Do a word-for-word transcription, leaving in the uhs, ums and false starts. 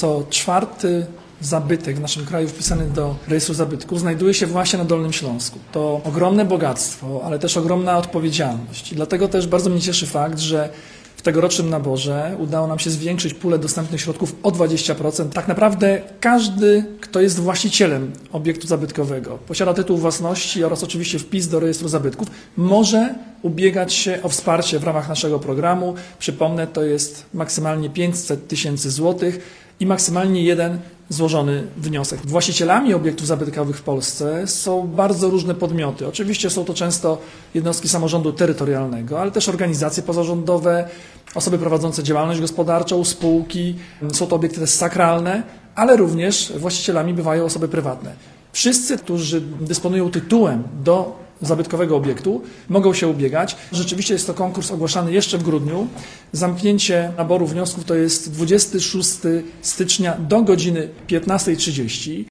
co czwarty zabytek w naszym kraju wpisany do rejestru zabytków znajduje się właśnie na Dolnym Śląsku. To ogromne bogactwo, ale też ogromna odpowiedzialność. I dlatego też bardzo mnie cieszy fakt, że w tegorocznym naborze udało nam się zwiększyć pulę dostępnych środków o dwadzieścia procent. Tak naprawdę każdy, kto jest właścicielem obiektu zabytkowego, posiada tytuł własności oraz oczywiście wpis do rejestru zabytków, może ubiegać się o wsparcie w ramach naszego programu. Przypomnę, to jest maksymalnie pięćset tysięcy złotych i maksymalnie jeden złożony wniosek. Właścicielami obiektów zabytkowych w Polsce są bardzo różne podmioty. Oczywiście są to często jednostki samorządu terytorialnego, ale też organizacje pozarządowe, osoby prowadzące działalność gospodarczą, spółki. Są to obiekty też sakralne, ale również właścicielami bywają osoby prywatne. Wszyscy, którzy dysponują tytułem do zabytkowego obiektu, mogą się ubiegać. Rzeczywiście jest to konkurs ogłaszany jeszcze w grudniu. Zamknięcie naboru wniosków to jest dwudziestego szóstego stycznia do godziny piętnastej trzydzieści.